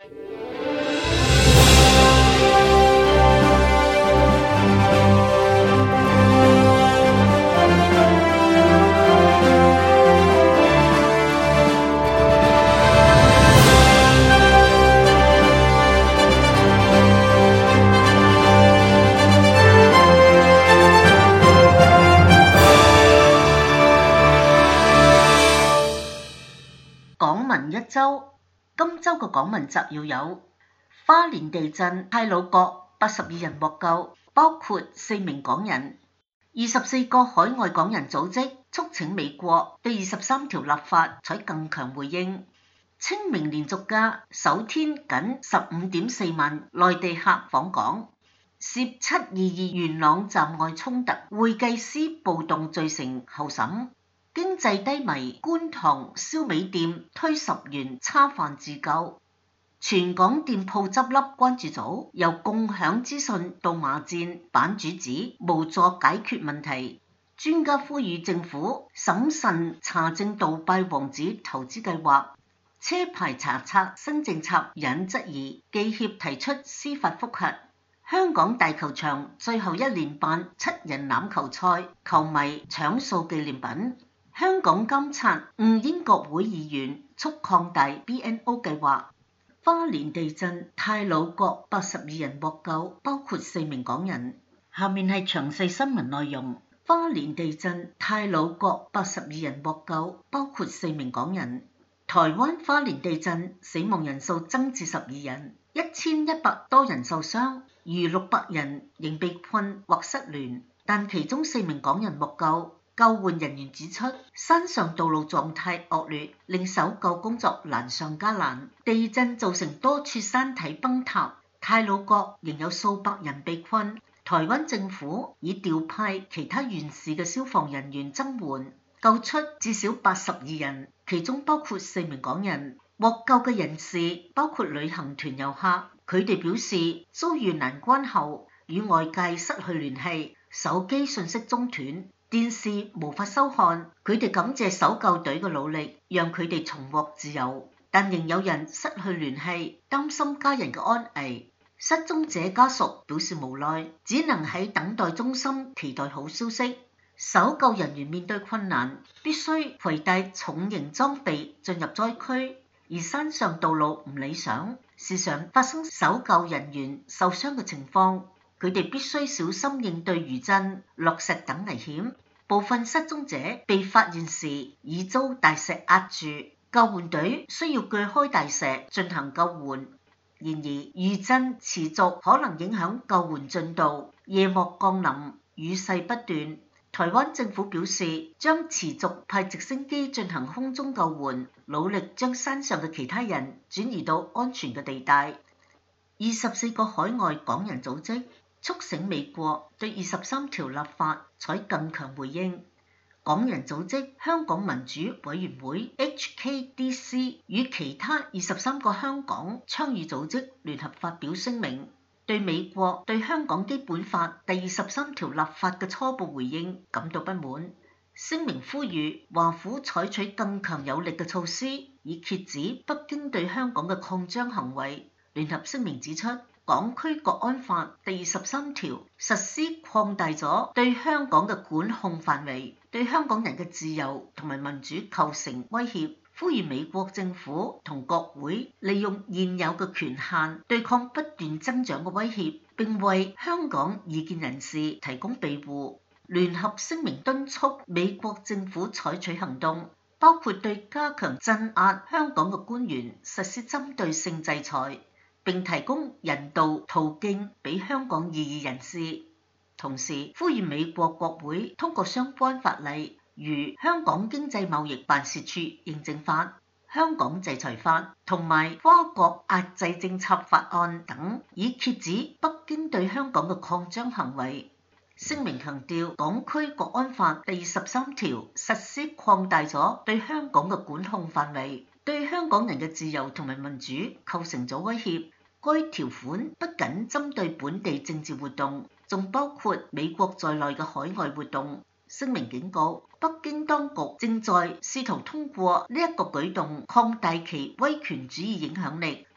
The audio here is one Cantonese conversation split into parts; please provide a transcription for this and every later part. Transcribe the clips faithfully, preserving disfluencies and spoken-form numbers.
港聞一周，今周嘅港聞摘要有：花蓮地震，太魯閣八十二人獲救，包括四名港人。二十四個海外港人組織促請美國對二十三條立法採更強回應。清明連續假首天僅十五點四萬內地客訪港。涉七二二元朗站外衝突，會計師暴動罪成候審。經濟低迷，觀塘燒味店推十元叉飯自救。全港店鋪執笠關注組由共享資訊到罵戰，版主指無助解決問題。專家呼籲政府審慎查證杜拜王子投資計劃。車牌查冊新政策引質疑，記協提出司法覆核。香港大球場最後一連辦七人欖球賽，球迷搶掃紀念品。香港監察誤英國會議員促擴大 B N O 計劃。花蓮地震，太魯閣八十二人獲救，包括四名港人。下面係詳細新聞內容。花蓮地震，太魯閣八十二人獲救，包括四名港人。台灣花蓮地震，死亡人數增至十二人，一千一百多人受傷，逾六百人仍被困或失聯，但其中四名港人獲救。救援人員指出，山上道路狀態惡劣，令搜救工作難上加難。地震造成多處山體崩塌，太魯閣仍有數百人被困。台灣政府已調派其他縣市嘅消防人員增援，救出至少八十二人，其中包括四名港人。獲救嘅人士包括旅行團遊客，佢哋表示遭遇難關後，與外界失去聯繫，手機訊息中斷。電視無法收看，佢哋感謝搜救隊嘅努力，讓佢哋重獲自由，但仍有人失去聯繫，擔心家人嘅安危。失蹤者家屬表示無奈，只能喺等待中心期待好消息。搜救人員面對困難，必須攜帶重型裝備進入災區，而山上道路唔理想，時常發生搜救人員受傷嘅情況。佢哋必須小心應對餘震、落石等危險。部分失蹤者被發現時已遭大石壓住，救援隊需要鋸開大石進行救援。然而餘震持續可能影響救援進度，夜幕降臨，雨勢不斷。台灣政府表示將持續派直升機進行空中救援，努力將山上嘅其他人轉移到安全嘅地帶。二十四個海外港人組織促請美國對二十三條立法採更強回應。港人組織香港民主委員會 H K D C 與其他二十三個香港倡議組織聯合發表聲明，對美國對香港基本法第二十三條立法嘅初步回應感到不滿。聲明呼籲華府採取更強有力嘅措施，以遏止北京對香港嘅擴張行為。聯合聲明指出，港區國安法第二十三條實施擴大咗對香港嘅管控範圍，對香港人嘅自由同埋民主構成威脅，呼籲美國政府同國會利用現有嘅權限對抗不斷增長嘅威脅，並為香港異見人士提供庇護。聯合聲明敦促美國政府採取行動，包括對加強鎮壓香港嘅官員實施針對性制裁，並提供人道途徑俾香港異議人士，同時呼籲美國國會通過相關法例，如《香港經濟貿易辦事處認證法》、《香港制裁法》同埋《跨國壓制政策法案》等，以遏止北京對香港嘅擴張行為。聲明強調，港區國安法第二十三條實施擴大咗對香港嘅管控範圍，對香港人嘅自由同埋民主構成咗威脅。該條款不僅針對本地政治活動，仲包括美國在內嘅海外活動。聲明警告，北京當局正在試圖通過呢一個舉動擴大其威權主義影響力，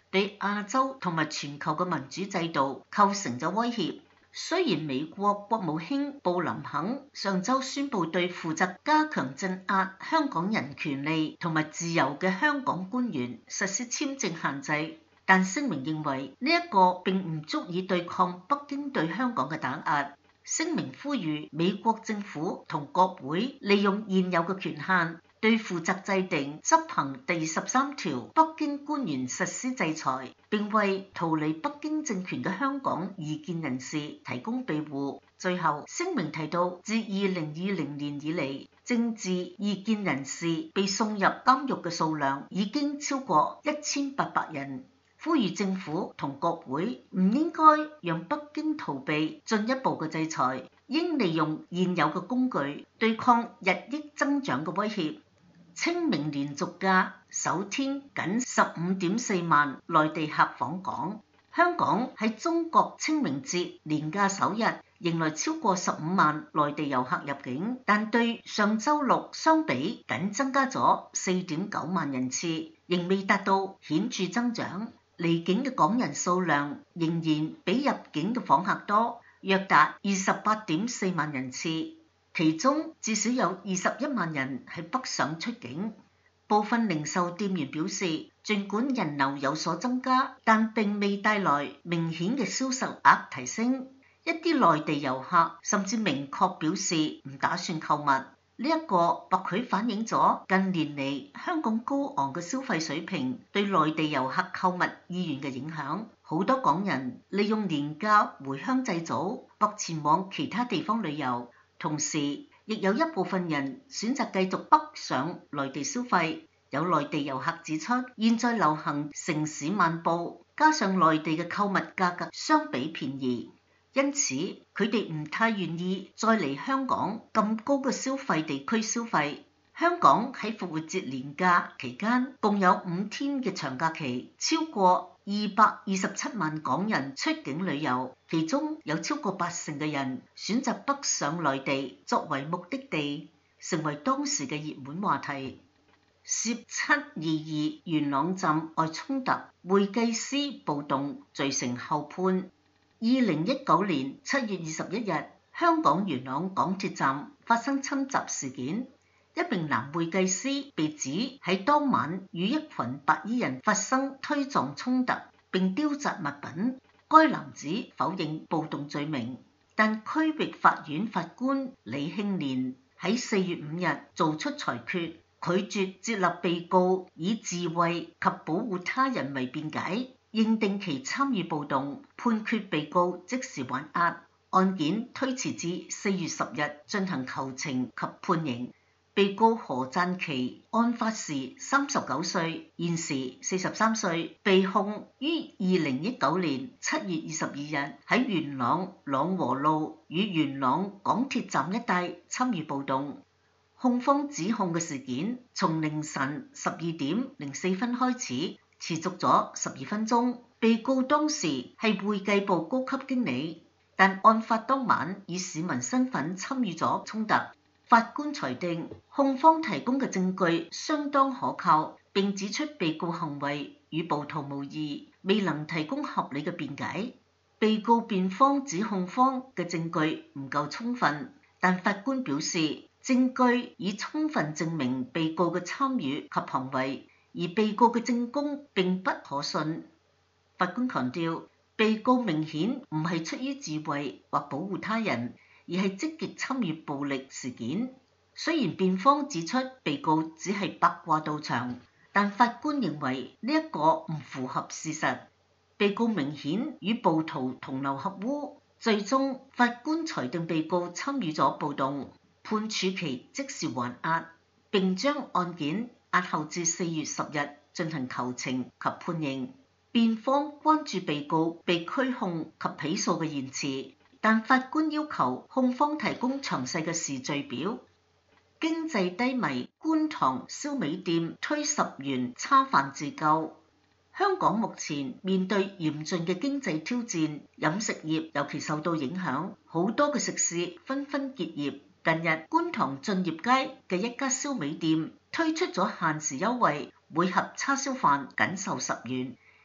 對亞洲同埋全球嘅民主制度構成咗威脅。雖然美國國務卿布林肯上週宣布對負責加強鎮壓香港人權利同埋自由嘅香港官員實施簽證限制，但聲明認為呢一個並唔足以對抗北京對香港嘅打壓。聲明呼籲美國政府同國會利用現有嘅權限，對負責制定執行第十三條北京官員實施制裁，並為逃離北京政權嘅香港異見人士提供庇護。最後聲明提到，自二零二零年以嚟，政治異見人士被送入監獄嘅數量已經超過一千八百人，呼籲政府同國會唔應該讓北京逃避進一步嘅制裁，應利用現有嘅工具對抗日益增長嘅威脅。清明連續假首天僅十五點四萬內地客訪港，香港喺中國清明節連假首日迎來超過十五萬內地遊客入境，但對上週六相比僅增加咗四點九萬人次，仍未達到顯著增長。離境嘅港人數量仍然比入境嘅訪客多，約達二十八點四萬人次。其中至少有二十一萬人係北上出境。部分零售店員表示，儘管人流有所增加，但並未帶來明顯嘅銷售額提升。一啲內地遊客甚至明確表示唔打算購物。呢一個或許反映咗近年嚟香港高昂嘅消費水平對內地遊客購物意願嘅影響。好多港人利用年假回鄉祭祖或前往其他地方旅遊。同時，亦有一部分人選擇繼續北上內地消費。有內地遊客指出，現在流行城市漫步，加上內地嘅購物價格相比便宜，因此佢哋唔太願意再嚟香港咁高嘅消費地區消費。香港喺復活節連假期間共有五天嘅長假期，超過二百二十七萬港人出境旅遊，其中有超過八成嘅人選擇北上內地作為目的地，成為當時嘅熱門話題。涉七二二元朗站外衝突，會計師暴動罪成候判。二零一九年七月二十一日，香港元朗港鐵站發生侵襲事件。一名男會計師被指喺當晚與一群白衣人發生推撞衝突並丟擲物品。該男子否認暴動罪名，但區域法院法官李慶年喺四月五日做出裁決，拒絕接納被告以自衛及保護他人為辯解，認定其參與暴動，判決被告即時還押。案件推遲至四月十日進行求情及判刑。被告何贊琪案發時三十九歲，現時四十三歲，被控於二零一九年七月二十二日喺元朗朗和路與元朗港鐵站一帶參與暴動。控方指控嘅事件從凌晨十二點零四分開始，持續咗十二分鐘。被告當時係會計部高級經理，但案發當晚以市民身份參與咗衝突。法官裁定控方提供嘅證據相當可靠，並指出被告行為與暴徒無異，未能提供合理嘅辯解。被告辯方指控方嘅證據唔夠充分，但法官表示證據已充分證明被告嘅參與及行為，而被告嘅證供並不可信。法官強調，被告明顯唔係出於自衛或保護他人，而係積極參與暴力事件。雖然辯方指出被告只係八卦到場，但法官認為呢一個唔符合事實。被告明顯與暴徒同流合污。最終法官裁定被告參與咗暴動，判處其即時還押，並將案件押後至四月十日進行求情及判刑。辯方關注被告被拘控及起訴嘅言辭，但法官要求控方提供詳細嘅時序表。經濟低迷，觀塘燒味店推十元叉飯自救。香港目前面對嚴峻嘅經濟挑戰，飲食業尤其受到影響，好多嘅食肆紛紛結業。近日，觀塘駿業街嘅一家燒味店推出咗限時優惠，每盒叉燒飯僅售十元，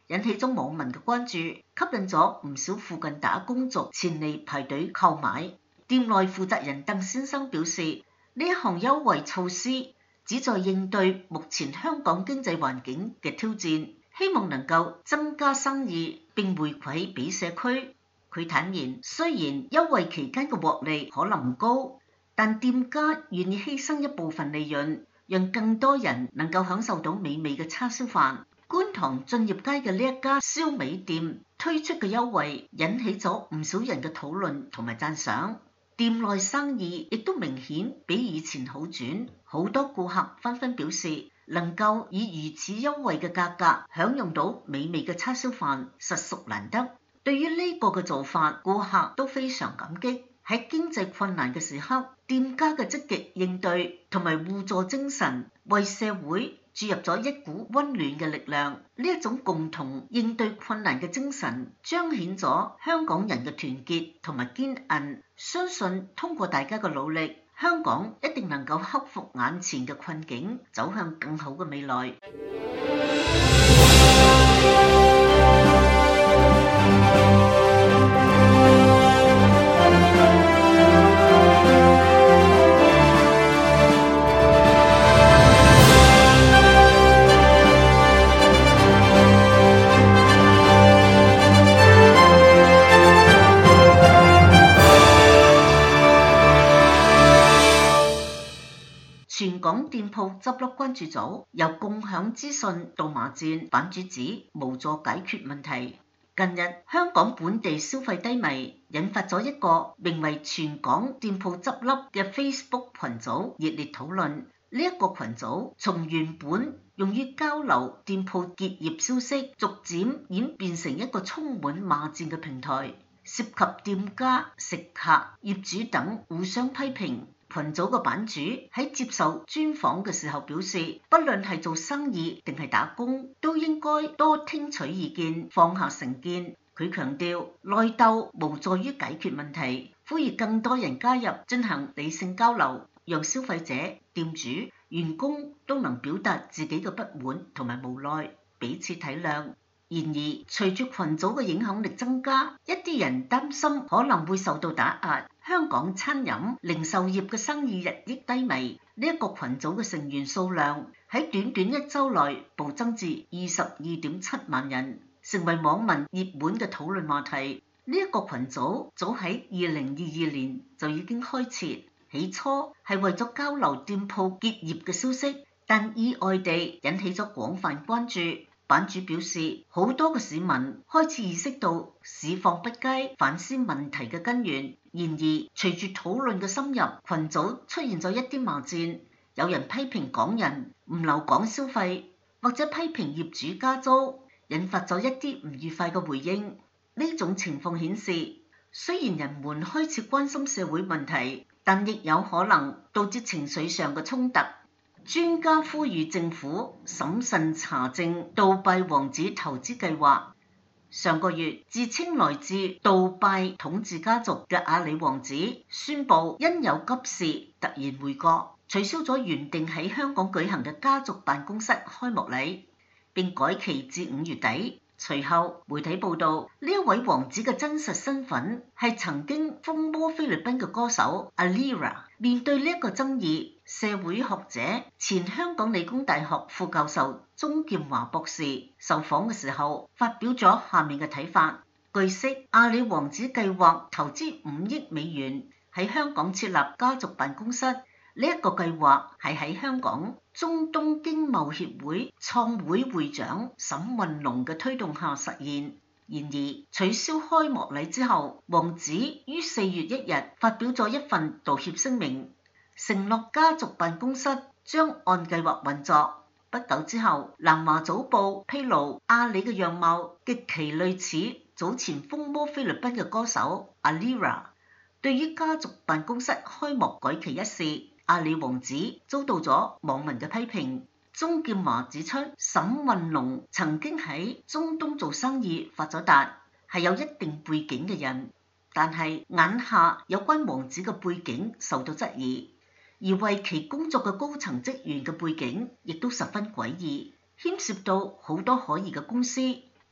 引起咗網民嘅關注，吸引咗唔少附近打工族前嚟排隊購買。店內負責人鄧先生表示，呢一項優惠措施旨在應對目前香港經濟環境嘅挑戰，希望能夠增加生意並回饋俾社區。佢坦言，雖然優惠期間嘅獲利可能唔高，但店家願意犧牲一部分利潤，讓更多人能夠享受到美味嘅叉燒飯。觀塘駿業街嘅呢一家燒味店推出嘅優惠引起咗唔少人嘅討論同埋讚賞，店內生意亦都明顯比以前好轉，好多顧客紛紛表示能夠以如此優惠嘅價格享用到美味嘅叉燒飯，實屬難得。對於呢個嘅做法，顧客都非常感激。喺經濟困難嘅時刻，店家嘅積極應對同埋互助精神，為社會注入咗一股溫暖嘅力量。呢一種共同應對困難嘅精神，彰顯咗香港人嘅團結同埋堅韌。相信通過大家嘅努力，香港一定能夠克服眼前嘅困境，走向更好嘅未來。全港店鋪執笠關注組由共享資訊到罵戰，版主指無助解決問題。近日香港本地消費低迷，引發咗一個名為全港店鋪執笠嘅 Facebook 群組熱烈討論。呢、這、一個群組從原本用於交流店鋪結業消息，逐漸演變成一個充滿罵戰嘅平台，涉及店家、食客、業主等互相批評。群組嘅版主喺接受專訪嘅時候表示，不論係做生意定係打工，都應該多聽取意見，放下成見。佢強調內鬥無助於解決問題，呼籲更多人加入進行理性交流，讓消費者、店主、員工都能表達自己嘅不滿同埋無奈，彼此體諒。然而隨住群組嘅影響力增加，一啲人擔心可能會受到打壓。香港餐飲零售業嘅生意日益低迷，呢、這、一個群組嘅成員數量喺短短一週內暴增至二十二點七萬人，成為網民熱門嘅討論話題。呢、這、一個群組早喺二零二二年就已經開設，起初係為咗交流店鋪結業嘅消息，但意外地引起咗廣泛關注。版主表示，好多嘅市民開始意識到市況不佳，反思問題嘅根源。然而隨住討論嘅深入，群組出現咗一啲罵戰，有人批評港人唔留港消費，或者批評業主加租，引發咗一啲唔愉快嘅回應。呢種情況顯示，雖然人們開始關心社會問題，但亦有可能導致情緒上嘅衝突。專家呼籲政府審慎查證杜拜王子投資計劃。上個月，自稱來自杜拜統治家族嘅阿里王子宣布因有急事突然回國，取消咗原定喺香港舉行嘅家族辦公室開幕禮，並改期至五月底。隨後媒體報道，呢一位王子嘅真實身份係曾經風靡菲律賓嘅歌手 Alira。面對呢一個爭議，社會學者、前香港理工大學副教授鍾劍華博士受訪嘅時候發表咗下面嘅睇法。據悉，阿里王子計劃投資五億美元喺香港設立家族辦公室。呢、這、一個計劃係喺香港中東經貿協會創會會長沈運龍嘅推動下實現。然而取消開幕禮之後，王子於四月一日發表咗一份道歉聲明，承諾家族辦公室將按計劃運作。不久之後，南華早報披露阿里嘅樣貌極其類似早前風靡菲律賓嘅歌手 Alira。對於家族辦公室開幕改期一事，阿里王子遭到咗網民嘅批評。鍾劍華指出，沈運龍曾經喺中東做生意發咗達，係有一定背景嘅人，但係眼下有關王子嘅背景受到質疑，而為其工作嘅高層職員嘅背景亦都十分詭異，牽涉到好多可疑嘅公司。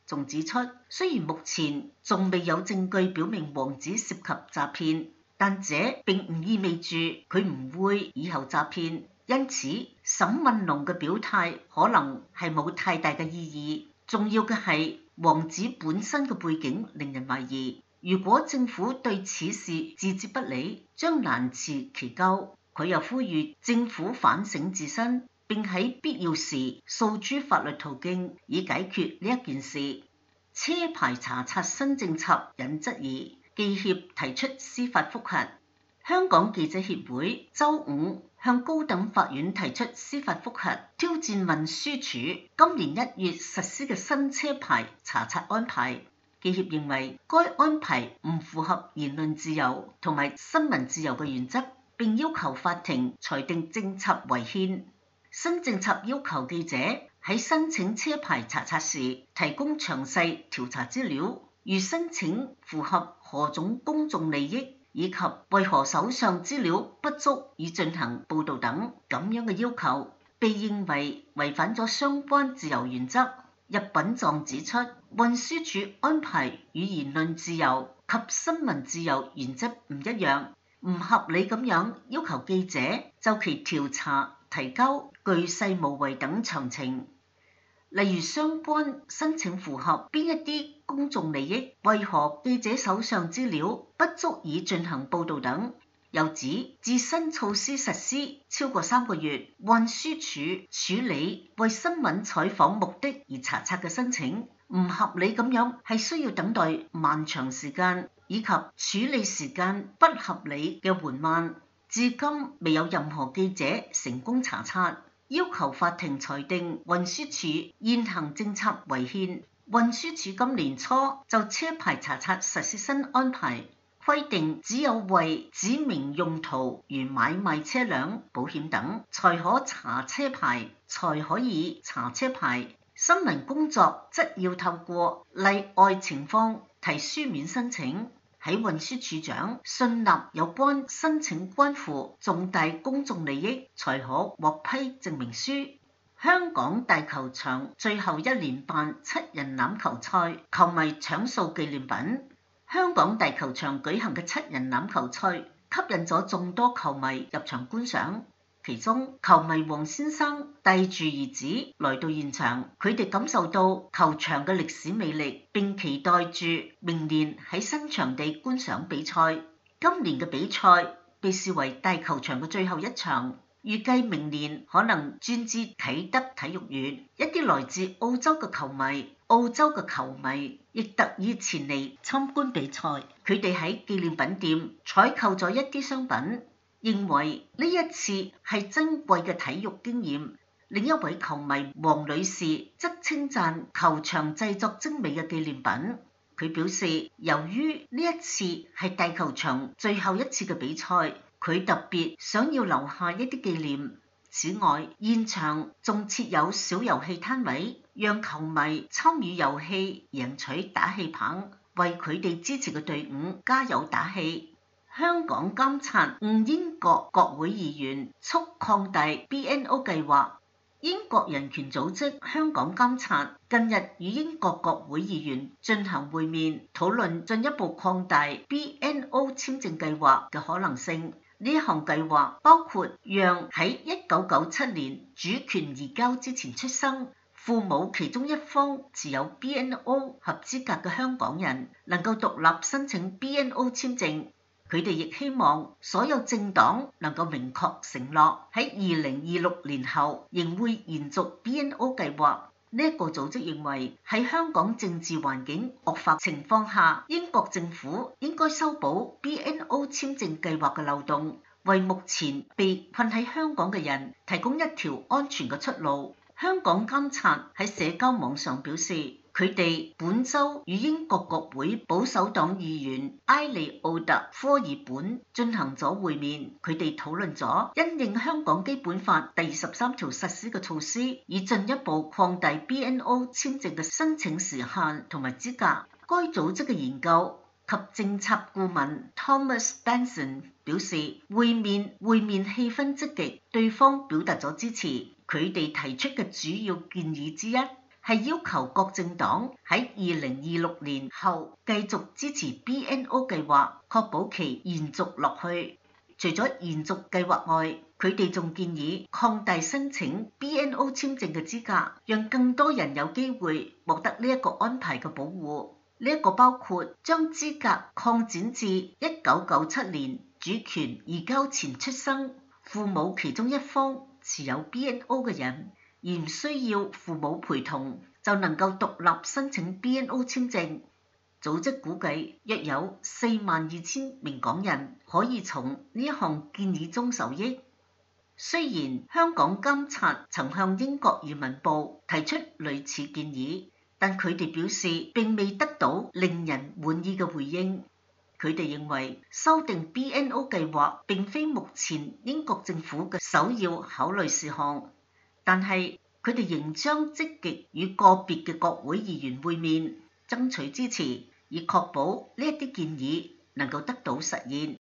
仲指出，雖然目前仲未有證據表明王子涉及詐騙，但這並唔意味住佢唔會以後詐騙。因此，沈運龍嘅表態可能係冇太大嘅意義。重要嘅係王子本身嘅背景令人懷疑。如果政府對此事置之不理，將難辭其咎。佢又呼籲政府反省自身，並喺必要時訴諸法律途徑以解決呢一件事。車牌查冊新政策引質疑，記協提出司法覆核。香港記者協會週五向高等法院提出司法覆核，挑戰運輸署今年一月實施嘅新車牌查冊安排。記協認為該安排唔符合言論自由同埋新聞自由嘅原則，並要求法庭裁定政策違憲。新政策要求記者喺申請車牌查冊時提供詳細調查資料，如申請符合何種公眾利益，以及為何手上資料不足以進行報導等，咁樣嘅要求被認為違反咗相關自由原則。入稟狀指出，運輸署安排與言論自由及新聞自由原則唔一樣，唔合理咁樣要求記者就其調查提交巨細無遺等詳情，例如相關申請符合邊一啲公眾利益，為何記者手上資料不足以進行報導等。又指自新措施實施超過三個月，運輸署處理為新聞採訪目的而查冊嘅申請唔合理咁樣，係需要等待漫長時間，以及處理時間不合理嘅緩慢。至今未有任何記者成功查冊，要求法庭裁定運輸署現行政策違憲。運輸署今年初就車牌查冊實施新安排，規定只有為指明用途如買賣車輛、保險等才可查車牌，才可以查車牌。新聞工作則要透過例外情況提書面申請。喺運輸署長信納有關申請關乎重大公眾利益，才可獲批證明書。香港大球場最後一年辦七人欖球賽，球迷搶掃紀念品。香港大球場舉行嘅七人欖球賽吸引咗眾多球迷入場觀賞，其中球迷黃先生帶住兒子來到現場，佢哋感受到球場嘅歷史魅力，並期待住明年喺新場地觀賞比賽。今年嘅比賽被視為大球場嘅最後一場，預計明年可能轉至啟德體育園。一啲來自澳洲嘅球迷澳洲嘅球迷亦特意前嚟參觀比賽，佢哋喺紀念品店採購咗一啲商品，認為呢一次係珍貴嘅體育經驗。另一位球迷黃女士則稱讚球場製作精美嘅紀念品。佢表示，由於呢一次係大球場最後一次嘅比賽，佢特別想要留下一啲紀念。此外，現場仲設有小遊戲攤位，讓球迷參與遊戲，贏取打氣棒，為佢哋支持嘅隊伍加油打氣。香港監察晤英國國會議員促擴大 B N O 計劃。英國人權組織香港監察近日與英國國會議員進行會面，討論進一步擴大 B N O 簽證計劃嘅可能性。呢一項計劃包括讓喺一九九七年主權移交之前出生、父母其中一方持有 B N O 合資格嘅香港人能夠獨立申請 B N O 簽證。佢哋亦希望所有政黨能夠明確承諾喺二零二六年後仍會延續 B N O 計劃。呢一個組織認為喺香港政治環境惡化情況下，英國政府應該修補 B N O 簽證計劃嘅漏洞，為目前被困喺香港嘅人提供一條安全嘅出路。香港監察喺社交網上表示，佢哋本週與英國國會保守黨議員埃利奧特科爾本進行咗會面，佢哋討論咗因應香港基本法第二十三條實施嘅措施，以進一步擴大 B N O 簽證嘅申請時限同埋資格。該組織嘅研究及政策顧問 Thomas Benson 表示，會面會面氣氛積極，對方表達咗支持。佢哋提出嘅主要建議之一係要求各政黨喺二零二六年後繼續支持 B N O 計劃，確保其延續落去。除咗延續計劃外，佢哋仲建議擴大申請 B N O 簽證嘅資格，讓更多人有機會獲得呢一個安排嘅保護。呢一個包括將資格擴展至一九九七年主權移交前出生、父母其中一方持有 B N O 嘅人，而唔需要父母陪同就能夠獨立申請 B N O 簽證。組織估計約有四萬二千名港人可以從呢一項建議中受益。雖然香港監察曾向英國移民部提出類似建議，但佢哋表示並未得到令人滿意嘅回應。佢哋認為修訂 B N O 計劃並非目前英國政府嘅首要考慮事項，但係佢哋仍將積極與個別嘅國會議員會面，爭取支持，以確保呢一啲建議能夠得到實現。